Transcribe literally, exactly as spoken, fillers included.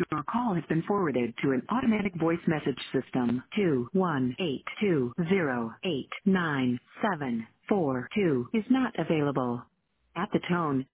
Your call has been forwarded to an automatic voice message system. Two one eight two zero eight nine seven four two is not available. At the tone,